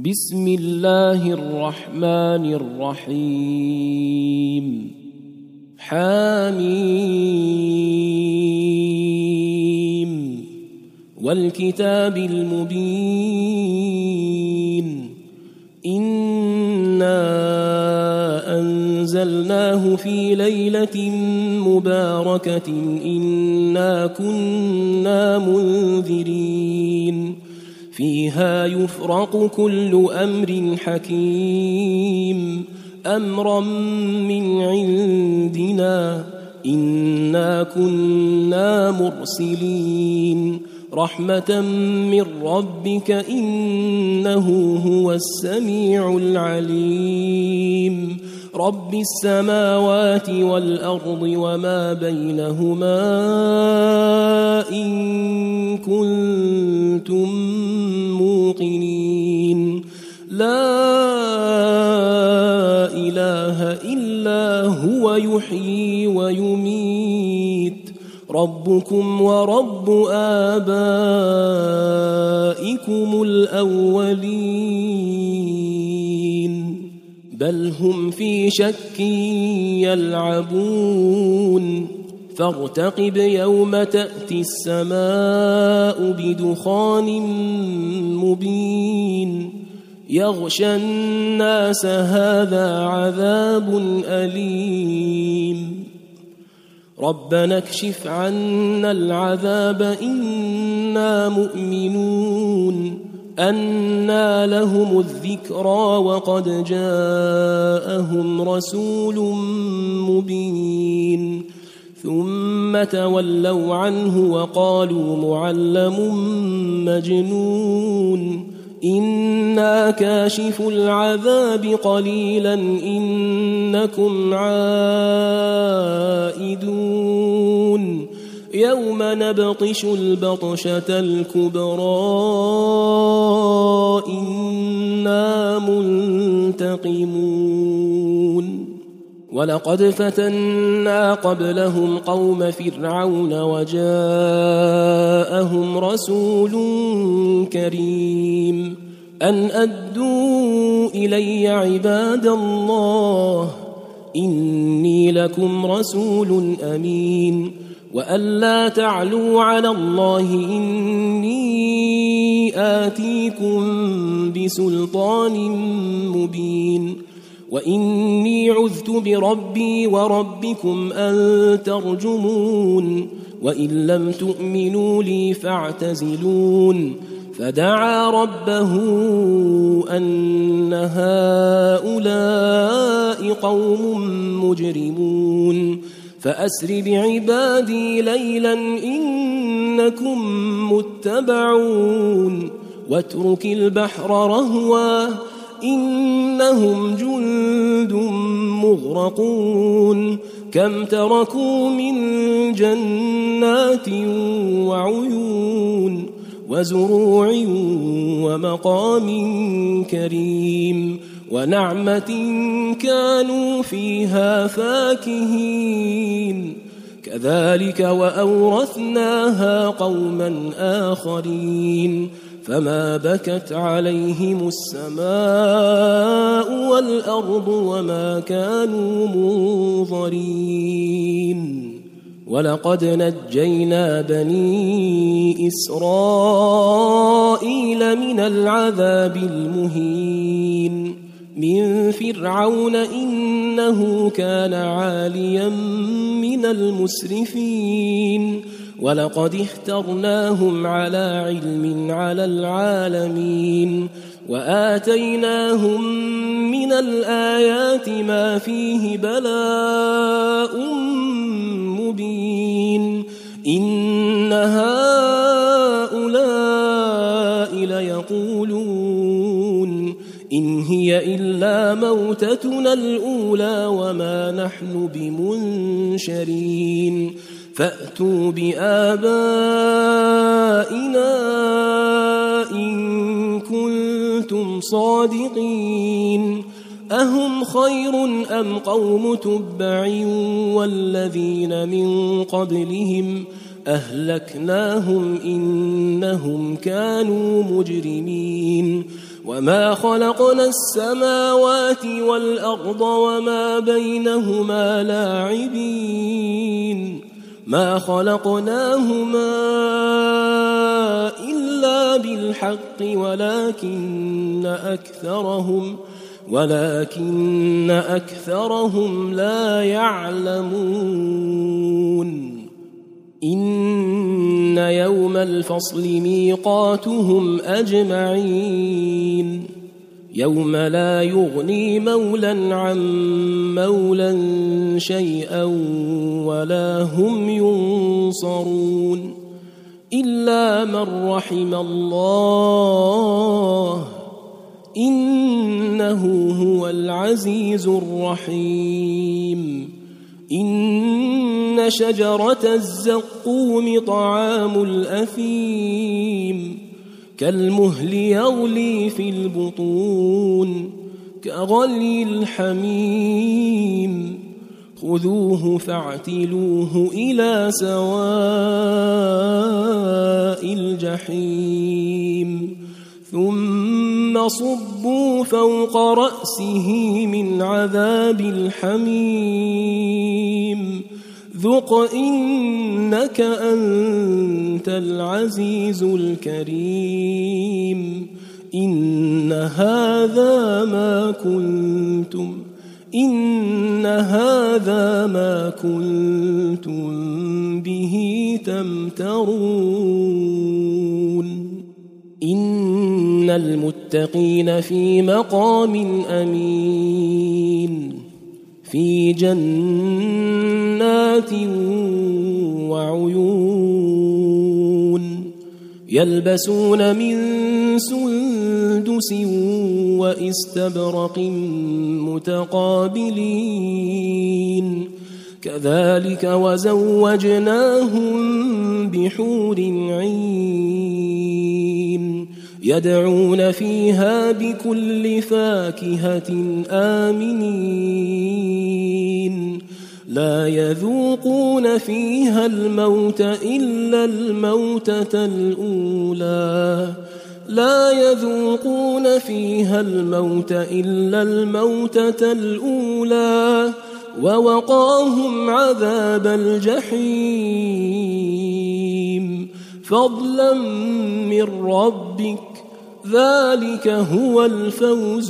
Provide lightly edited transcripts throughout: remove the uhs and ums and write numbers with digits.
بسم الله الرحمن الرحيم حميم والكتاب المبين إنا أنزلناه في ليلة مباركة إنا كنا منذرين فيها يفرق كل أمر حكيم أمرا من عندنا إنا كنا مرسلين رحمة من ربك إنه هو السميع العليم رب السماوات والأرض وما بينهما إن كنتم موقنين لا إله إلا هو يحيي ويميت ربكم ورب آبائكم الأولين بل هم في شك يلعبون فارتقب يوم تأتي السماء بدخان مبين يغشى الناس هذا عذاب أليم ربنا اكشف عنا العذاب إنا مؤمنون أنى لهم الذكرى وقد جاءهم رسول مبين ثم تولوا عنه وقالوا معلم مجنون إنا كاشف العذاب قليلا إنكم عائدون يوم نبطش البطشة الكبرى إنا منتقمون ولقد فتنا قبلهم قوم فرعون وجاءهم رسول كريم أن أدوا إلي عباد الله إني لكم رسول أمين وأن لا تعلوا على الله إني آتيكم بسلطان مبين وإني عذت بربي وربكم أن ترجمون وإن لم تؤمنوا لي فاعتزلون فدعا ربه أن هؤلاء قوم مجرمون فأسر بعبادي ليلا إنكم متبعون واترك البحر رهوا إنهم جند مغرقون كم تركوا من جنات وعيون وزروع ومقام كريم ونعمة كانوا فيها فاكهين كذلك وأورثناها قوما آخرين فما بكت عليهم السماء والأرض وما كانوا منظرين ولقد نجينا بني إسرائيل من العذاب المهين من فرعون إنه كان عاليا من المسرفين ولقد اخترناهم على علم على العالمين وآتيناهم من الآيات ما فيه بلاء مبين إن هؤلاء ليقولون إن هي إلا موتتنا الأولى وما نحن بمنشرين فأتوا بآبائنا إن كنتم صادقين أهم خير أم قوم تبع والذين من قبلهم أهلكناهم إنهم كانوا مجرمين وما خلقنا السماوات والأرض وما بينهما لاعبين ما خلقناهما إلا بالحق ولكن أكثرهم لا يعلمون إن يوم الفصل ميقاتهم أجمعين يوم لا يغني مولى عن مولى شيئا ولا هم ينصرون إلا من رحم الله إنه هو العزيز الرحيم إن شجرة الزقوم طعام الأثيم كالمهل يغلي في البطون كغلي الحميم خذوه فاعتلوه إلى سواء الجحيم ثم صبوا فوق رأسه من عذاب الحميم ذق إنك أنت العزيز الكريم إن هذا ما كنتم به تمترون إن المتقين في مقام أمين في جنات وعيون يلبسون من سندس وإستبرق متقابلين كذلك وزوجناهم بحور عين يدعون فيها بكل فاكهة آمنين لا يذوقون فيها الموت إلا الموتة الأولى ووقاهم عذاب الجحيم فضلا من ربك ذلك هو الفوز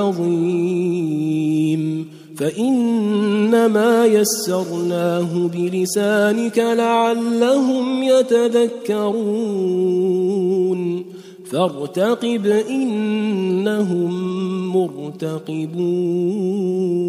العظيم فإنما يسرناه بلسانك لعلهم يتذكرون فارتقب إنهم مرتقبون